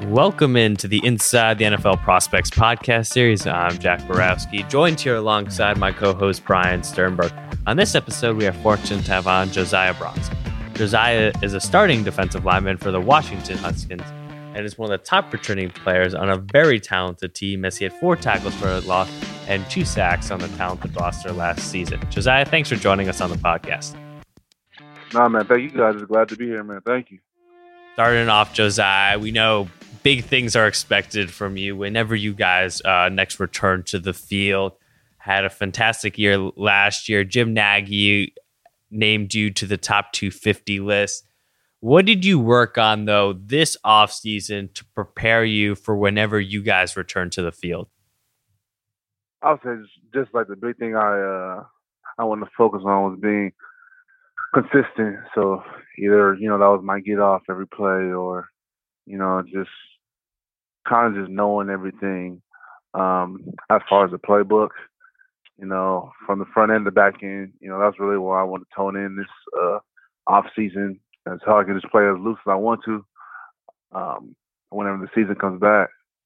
Welcome into the Inside the NFL Prospects podcast series. I'm Jack Borowski, joined here alongside my co-host Brian Sternberg. On this episode, we are fortunate to have on Josiah Bronson. Josiah is a starting defensive lineman for the Washington Huskins and is one of the top returning players on a very talented team, as he had 4 tackles for a loss and 2 sacks on the talented roster last season. Josiah, thanks for joining us on the podcast. Nah, man, thank you guys. Glad to be here, man. Thank you. Starting off, Josiah, we know big things are expected from you whenever you guys next return to the field. Had a fantastic year last year. Jim Nagy named you to the top 250 list. What did you work on, though, this offseason to prepare you for whenever you guys return to the field? I would say just like the big thing I wanted to focus on was being consistent. So either, that was my get off every play, or, just kind of just knowing everything as far as the playbook, from the front end to back end. That's really where I want to tone in this off season. That's how I can just play as loose as I want to whenever the season comes back.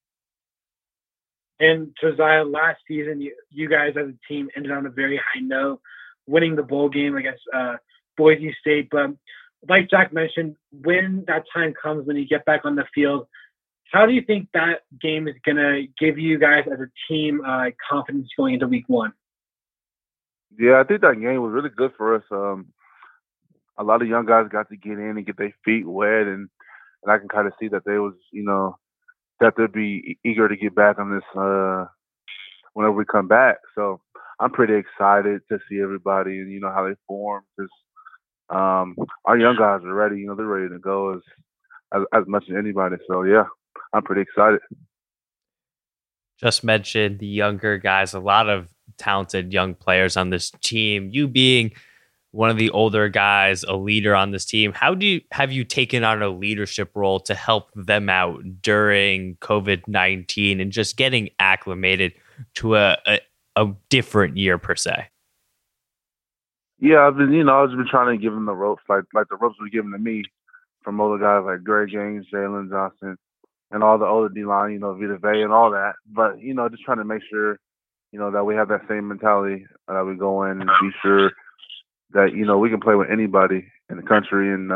And Josiah, last season, you guys as a team ended on a very high note, winning the bowl game against Boise State. But like Jack mentioned, when that time comes, when you get back on the field, how do you think that game is going to give you guys as a team confidence going into week 1? Yeah, I think that game was really good for us. A lot of young guys got to get in and get their feet wet, and I can kind of see that they was, that they'd be eager to get back on this whenever we come back. So I'm pretty excited to see everybody and, how they form, because our young guys are ready. They're ready to go as much as anybody. So, yeah, I'm pretty excited. Just mentioned the younger guys, a lot of talented young players on this team. You being one of the older guys, a leader on this team, have you taken on a leadership role to help them out during COVID-19 and just getting acclimated to a different year per se? Yeah, I've just been trying to give them the ropes, like the ropes were given to me from older guys like Greg Gaines, Jalen Johnson, and all the older D-line, Vita Vea and all that. But, just trying to make sure, that we have that same mentality, that we go in and be sure that, we can play with anybody in the country, and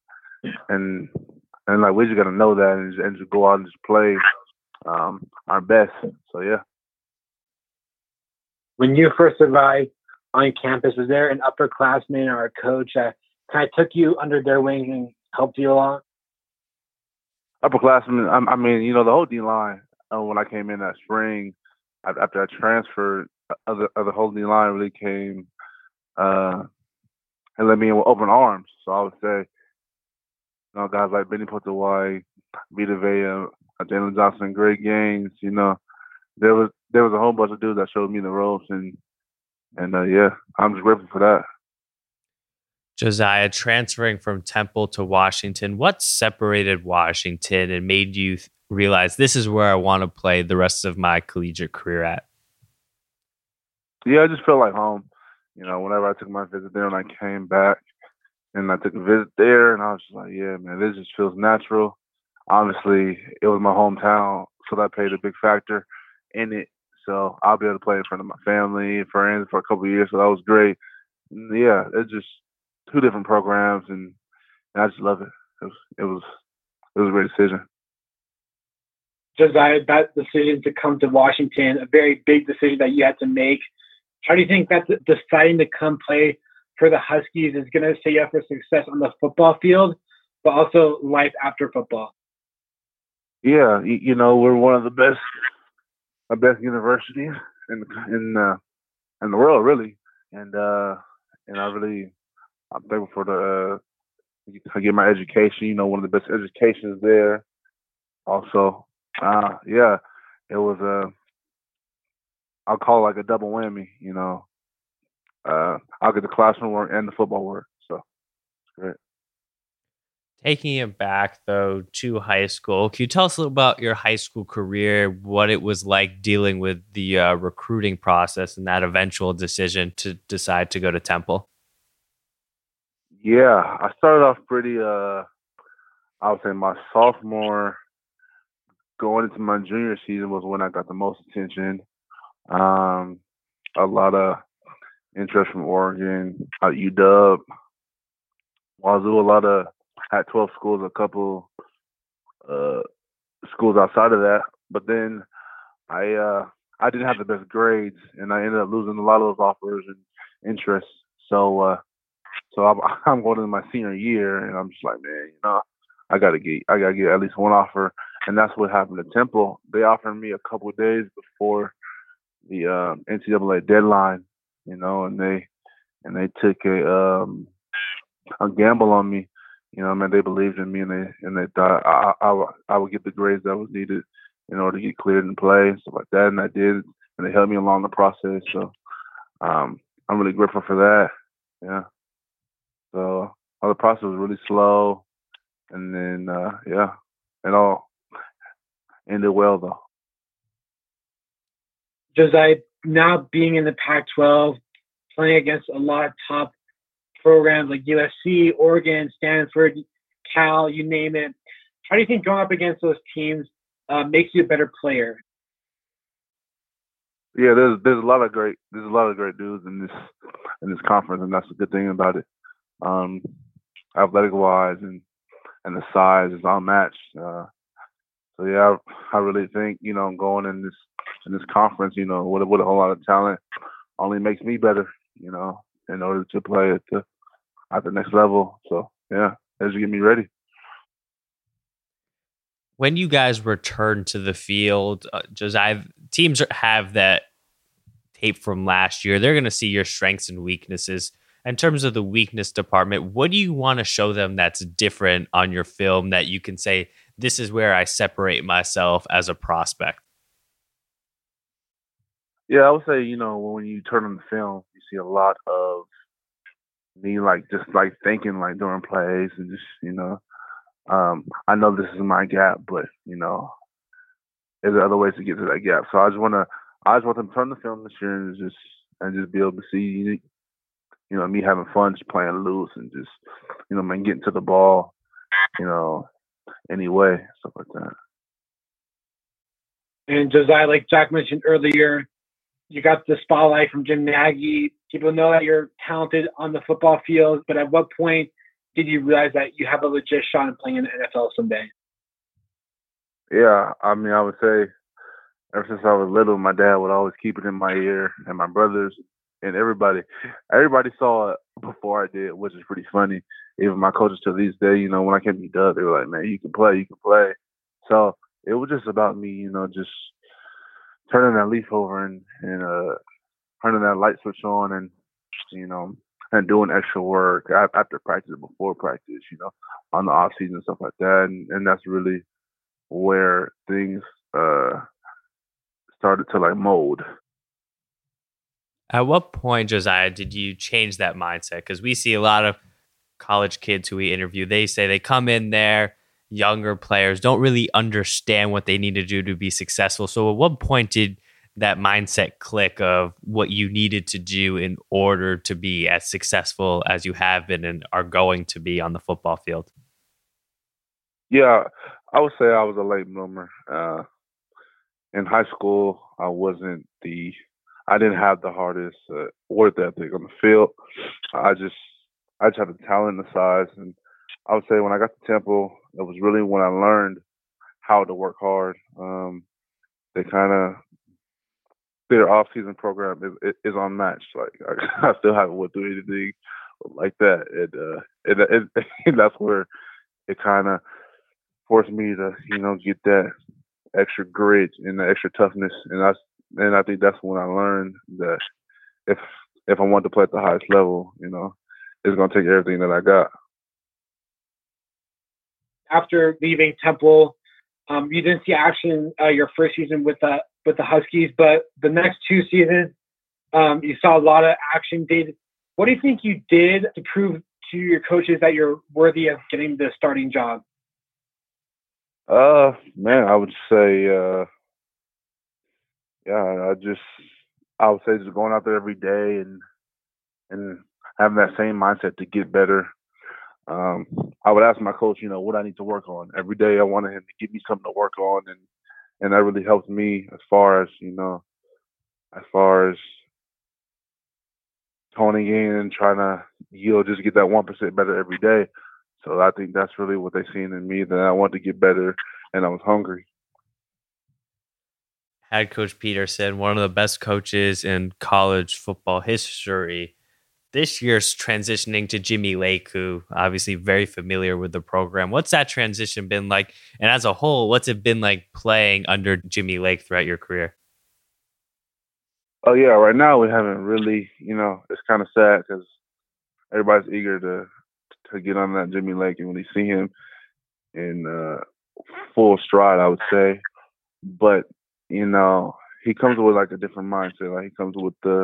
like we just got to know that and just go out and just play our best. So, yeah. When you first arrived on campus, was there an upperclassman or a coach that kind of took you under their wing and helped you along? Upperclassmen, I mean, the whole D-line, when I came in that spring, after I transferred, the whole D-line really came and let me in with open arms. So I would say, guys like Benny Potawai, Vita Vea, Jalen Johnson, Greg Gaines, there was a whole bunch of dudes that showed me the ropes, and yeah, I'm just grateful for that. Josiah, transferring from Temple to Washington, what separated Washington and made you realize this is where I want to play the rest of my collegiate career at? Yeah, I just felt like home. Whenever I took my visit there and I came back and I took a visit there, and I was just like, yeah, man, this just feels natural. Obviously, it was my hometown, so that played a big factor in it. So I'll be able to play in front of my family and friends for a couple of years, so that was great. And yeah, it's just 2 different programs, and I just love it. It was a great decision. Josiah, that decision to come to Washington, a very big decision that you had to make. How do you think that deciding to come play for the Huskies is going to set you up for success on the football field, but also life after football? Yeah, we're one of the best universities in the world, really, and I'm thankful for to get my education. One of the best educations there. Also, yeah, it was I'll call it like a double whammy. I'll get the classroom work and the football work, so it's great. Taking it back, though, to high school, can you tell us a little about your high school career, what it was like dealing with the recruiting process and that eventual decision to decide to go to Temple? Yeah, I started off pretty, I would say my sophomore going into my junior season was when I got the most attention. A lot of interest from Oregon, UW, Wazoo, a lot of had 12 schools, a couple uh, schools outside of that. But then I didn't have the best grades, and I ended up losing a lot of those offers and interest. So I'm going into my senior year, and I'm just like, man, I gotta get at least one offer, and that's what happened at Temple. They offered me a couple of days before the NCAA deadline, and they took a gamble on me. Man, they believed in me, and they thought I would get the grades that was needed in order to get cleared and play and stuff like that, and I did, and they helped me along the process. So I'm really grateful for that. Yeah. So the process was really slow, and then it all ended well though. Josiah, now being in the Pac-12, playing against a lot of top programs like USC, Oregon, Stanford, Cal, you name it. How do you think going up against those teams makes you a better player? Yeah, there's a lot of great dudes in this conference, and that's the good thing about it. Athletic wise and the size is unmatched. So yeah, I really think going in this conference, with a whole lot of talent, only makes me better. In order to play at the next level. So yeah, as you get me ready. When you guys return to the field, Josiah, teams have that tape from last year. They're going to see your strengths and weaknesses. In terms of the weakness department, what do you want to show them that's different on your film that you can say, this is where I separate myself as a prospect? Yeah, I would say, when you turn on the film, you see a lot of me just thinking during plays and just, I know this is my gap, but, there's other ways to get to that gap. So I just want them to turn the film this year and just be able to see, me having fun, just playing loose and just, getting to the ball, anyway, stuff like that. And Josiah, like Jack mentioned earlier, you got the spotlight from Jim Nagy. People know that you're talented on the football field, but at what point did you realize that you have a legit shot in playing in the NFL someday? Yeah, I mean, I would say ever since I was little, my dad would always keep it in my ear, and my brothers and everybody saw it before I did, which is pretty funny. Even my coaches to this day, when I came to UW, they were like, man, you can play. So it was just about me, just turning that leaf over and turning that light switch on and, and doing extra work after practice, before practice, on the off season and stuff like that. And that's really where things started to mold. At what point, Josiah, did you change that mindset? Because we see a lot of college kids who we interview, they say they come in there, younger players don't really understand what they need to do to be successful. So at what point did that mindset click of what you needed to do in order to be as successful as you have been and are going to be on the football field? Yeah, I would say I was a late bloomer. In high school, I didn't have the hardest work ethic on the field. I just had the talent and the size. And I would say when I got to Temple, it was really when I learned how to work hard. They kind of, their off-season program is unmatched. I still haven't went through anything like that. And that's where it kind of forced me to, get that extra grit and the extra toughness. And I think that's when I learned that if I want to play at the highest level, it's going to take everything that I got. After leaving Temple, you didn't see action your first season with the Huskies, but the next two seasons, you saw a lot of action. What do you think you did to prove to your coaches that you're worthy of getting the starting job? Man, I would say, I would say just going out there every day and having that same mindset to get better. I would ask my coach, what I need to work on every day. I wanted him to give me something to work on, and that really helped me as far as honing in and trying to just get that 1% better every day. So I think that's really what they seen in me, that I wanted to get better and I was hungry. Head coach Peterson, one of the best coaches in college football history. This year's transitioning to Jimmy Lake, who obviously very familiar with the program. What's that transition been like? And as a whole, what's it been like playing under Jimmy Lake throughout your career? Oh yeah, right now we haven't really, it's kind of sad because everybody's eager to get on that Jimmy Lake and really see him in full stride, I would say. But he comes with like a different mindset. Like he comes with the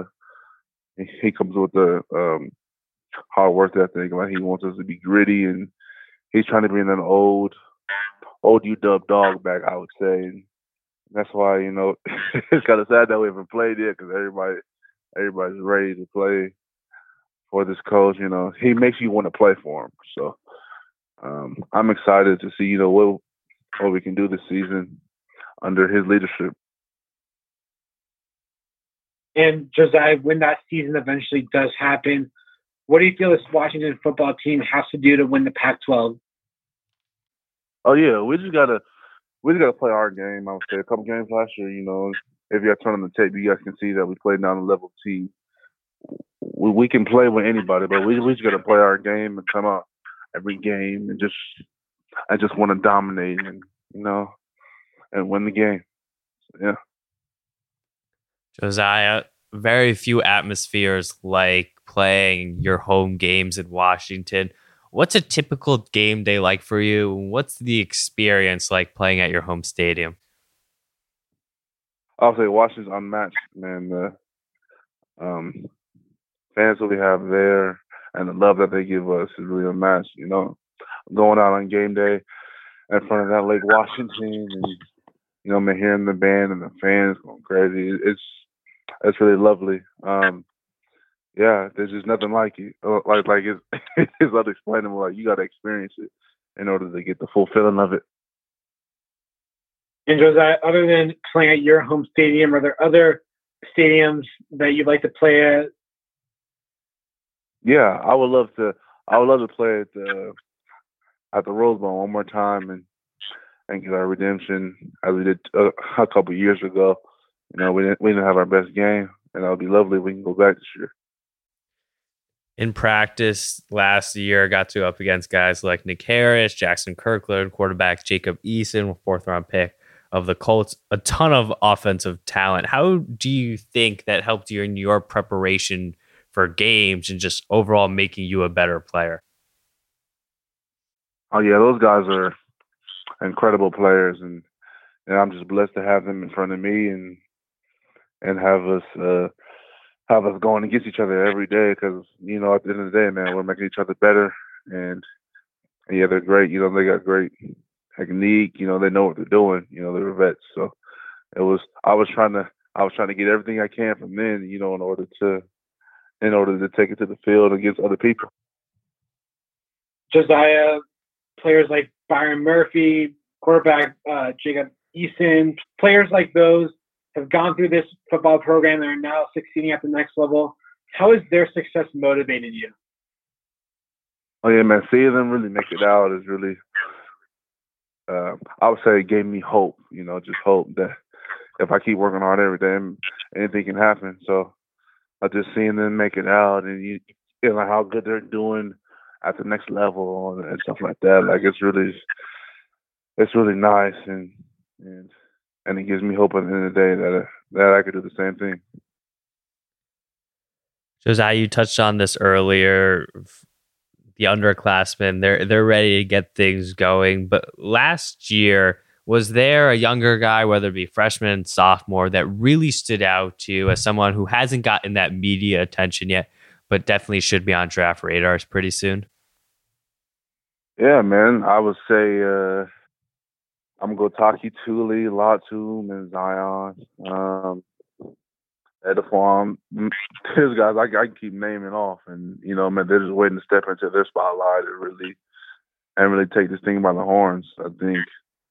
hard work ethic. Like he wants us to be gritty, and he's trying to bring that old UW dog back, I would say. And that's why it's kind of sad that we haven't played yet, because everybody's ready to play for this coach. He makes you want to play for him. So I'm excited to see what we can do this season under his leadership. And Josiah, when that season eventually does happen, what do you feel this Washington football team has to do to win the Pac-12? Oh yeah, we just gotta play our game. I would say a couple games last year. If you guys turn on the tape, you guys can see that we played down the level team. We can play with anybody, but we just gotta play our game and come out every game and just want to dominate and win the game. So, yeah. Josiah, very few atmospheres like playing your home games in Washington. What's a typical game day like for you? What's the experience like playing at your home stadium? I'll say Washington's unmatched, man. The fans that we have there and the love that they give us is really unmatched. Going out on game day in front of that Lake Washington and man, hearing the band and the fans going crazy. It's really lovely. Yeah, there's just nothing like it. Like it's unexplainable. Like you got to experience it in order to get the full feeling of it. And Josiah, other than playing at your home stadium, are there other stadiums that you'd like to play at? Yeah, I would love to play at the Rose Bowl one more time and get our redemption as we did a couple of years ago. We didn't have our best game, and that would be lovely if we can go back this year. In practice last year, got to go up against guys like Nick Harris, Jackson Kirkland, quarterback Jacob Eason, 4th-round pick of the Colts, a ton of offensive talent. How do you think that helped you in your preparation for games and just overall making you a better player? Oh yeah, those guys are incredible players, and I'm just blessed to have them in front of me and have us going against each other every day, because at the end of the day, man, we're making each other better, and yeah, they're great. They got great technique. They know what they're doing. They're vets. So I was trying to get everything I can from them, in order to take it to the field against other people. Josiah, players like Byron Murphy, quarterback Jacob Eason, players like those have gone through this football program and are now succeeding at the next level. How has their success motivated you? Oh yeah, man, seeing them really make it out is really, I would say it gave me hope, just hope that if I keep working hard every day, anything can happen. So I just seeing them make it out and how good they're doing at the next level and stuff like that. Like it's really nice and it gives me hope at the end of the day that I could do the same thing. Josiah, you touched on this earlier. The underclassmen, they're ready to get things going. But last year, was there a younger guy, whether it be freshman, sophomore, that really stood out to you as someone who hasn't gotten that media attention yet, but definitely should be on draft radars pretty soon? Yeah, man. I would say I'm going to go Taki Tuli, Latum, and Zion. Edifon. These guys, I can keep naming off. And, man, they're just waiting to step into their spotlight and really take this thing by the horns. I think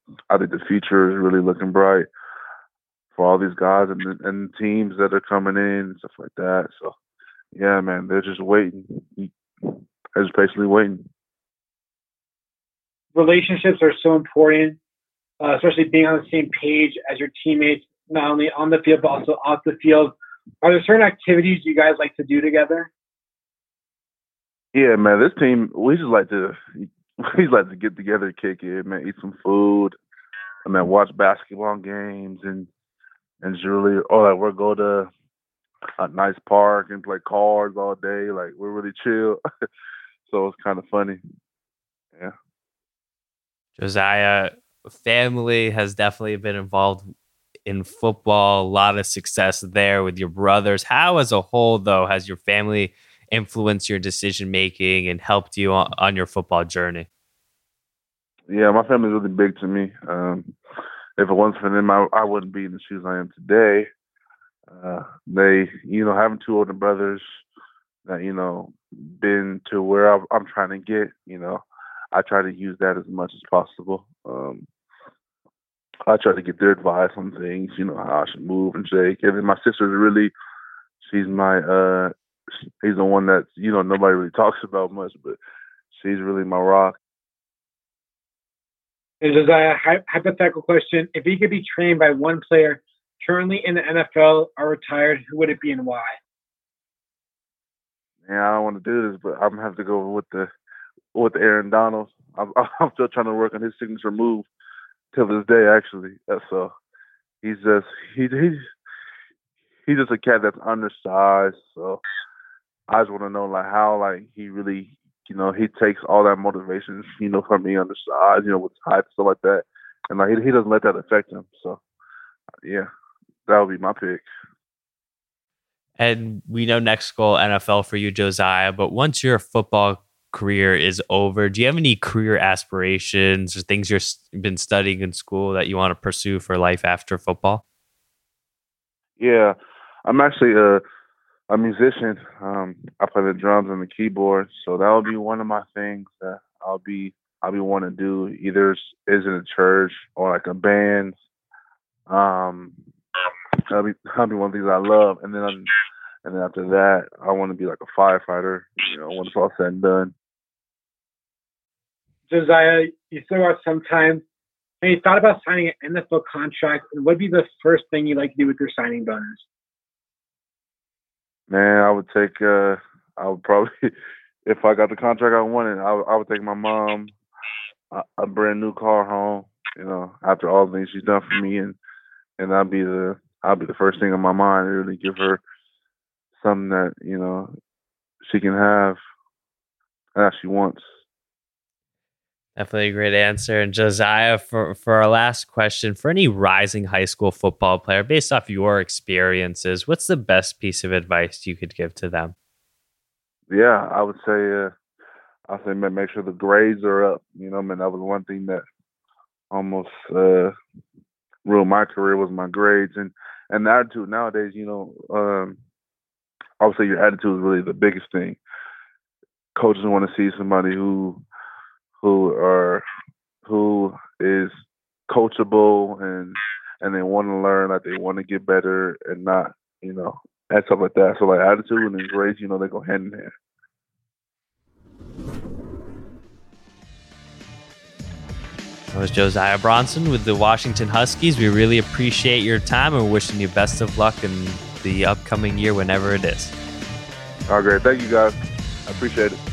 I think the future is really looking bright for all these guys and teams that are coming in and stuff like that. So, yeah, man, they're just waiting. They're just patiently waiting. Relationships are so important, especially being on the same page as your teammates, not only on the field, but also off the field. Are there certain activities you guys like to do together? Yeah, man, this team, we just like to get together, kick it, man, eat some food, and then watch basketball games and just really, we'll go to a nice park and play cards all day. Like, we're really chill. So it's kind of funny. Yeah. Josiah, family has definitely been involved in football, a lot of success there with your brothers. How, as a whole, though, has your family influenced your decision making and helped you on your football journey? Yeah, my family's really big to me. If it wasn't for them, I wouldn't be in the shoes I am today. They, having two older brothers that, been to where I'm trying to get, I try to use that as much as possible. I try to get their advice on things, how I should move and shake. And then my sister's really, she's the one that, nobody really talks about much, but she's really my rock. And Josiah, hypothetical question. If you could be trained by one player currently in the NFL or retired, who would it be and why? Yeah, I don't want to do this, but I'm going to have to go with the Aaron Donald. I'm still trying to work on his signature move till this day, actually. So he's just a cat that's undersized. So I just want to know how he really, he takes all that motivation, from being undersized, with height and stuff like that, and he doesn't let that affect him. So yeah, that would be my pick. And we know next goal NFL for you, Josiah. But once your football career is over, do you have any career aspirations or things you've been studying in school that you want to pursue for life after football? Yeah, I'm actually a musician. I play the drums and the keyboard, so that would be one of my things that I'll be wanting to do. Either is in a church or like a band. That'll be one of the things I love, and then after that, I want to be like a firefighter. When it's all said and done. Josiah, you still got some time. Have you thought about signing an NFL contract? And what would be the first thing you'd like to do with your signing bonus? Man, I would probably, if I got the contract I wanted, I would take my mom a brand new car home, after all the things she's done for me, and I'll be the first thing on my mind, and really give her something that, she can have that she wants. Definitely a great answer. And Josiah, for our last question, for any rising high school football player, based off your experiences, what's the best piece of advice you could give to them? Yeah, I would say, make sure the grades are up. That was one thing that almost ruined my career was my grades and the attitude. Nowadays, I would say your attitude is really the biggest thing. Coaches want to see somebody who is coachable and they want to learn, like they want to get better and not, and stuff like that. So attitude and grades, they go hand in hand. That was Josiah Bronson with the Washington Huskies. We really appreciate your time and we're wishing you best of luck in the upcoming year, whenever it is. Oh, great. Thank you, guys. I appreciate it.